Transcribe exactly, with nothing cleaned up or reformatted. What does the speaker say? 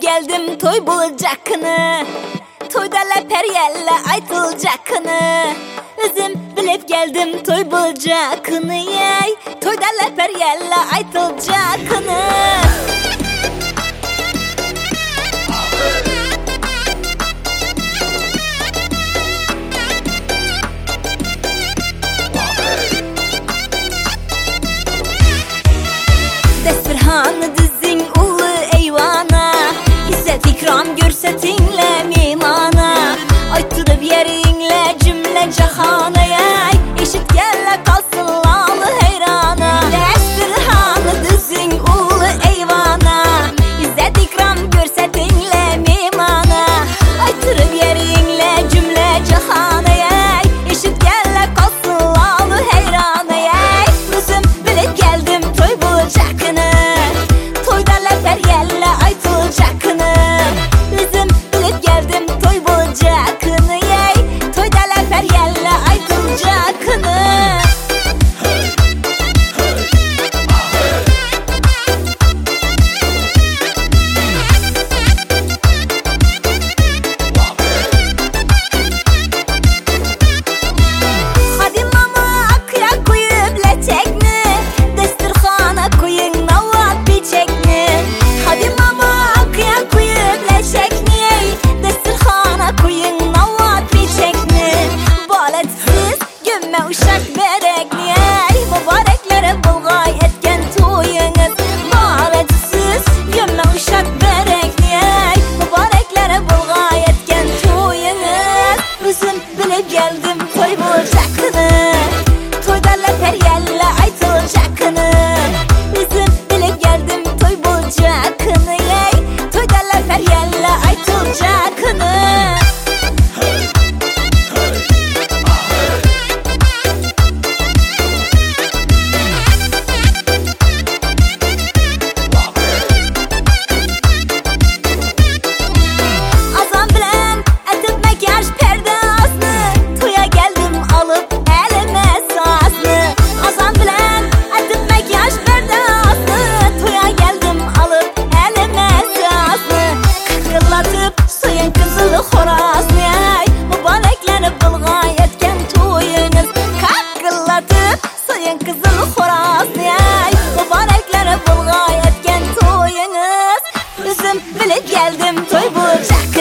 geldim toy bulacakını, toyda leperyelle aytılacakını. Özüm bilip geldim toy bulacakını, yey toyda leperyelle aytılacakını. Desturhanı dizin ulu eyvana, İzzet ikram görsetinle mimana. Aytırıp yerinle cümle cahana, yey eşit gelle kalsın lalı heyrana. Desturhanı dizin ulu eyvana, İzzet ikram görsetinle mimana. Aytırıp yerinle cümle cahana, yey eşit gelle kalsın lalı heyrana. Yey özüm bilip geldim toy bulacakını, toyda leperyelle aytılacakını. Özüm bilip geldim toy bulacakını, yey toyda leperyelle aytılacakını. Hadi mama akıya koyup leçekni, desturxana koyun navat biçekni. Hadi mama akıya koyup leçekni, desturxana koyun navat biçekni. Baletsiz gömme uşak berekni, ey mübareklere bulgay etken toyunuz. Baletsiz gömme uşak berekni, ey mübareklere bulgay etken toyunuz. Özüm bilip geldim toy bulacakını, toyda leperyelle aytılacakını. Özüm bilip geldim toy bulacakını, yey toyda leperyelle aytılacakını. Azam bilen etip makyaj perdasını, toya geldim alıp elime sazını. Azam bilen etip makyaj perdasını, toya geldim alıp elime sazını. Kakıllatıp soyun kızılı xorazını, ey mübarekleri bulgay etken toyunuz. Kakıllatıp soyun kızılı xorazını, ey mübarekleri bulgay etken toyunuz. Özüm bilip geldim toy bulacak.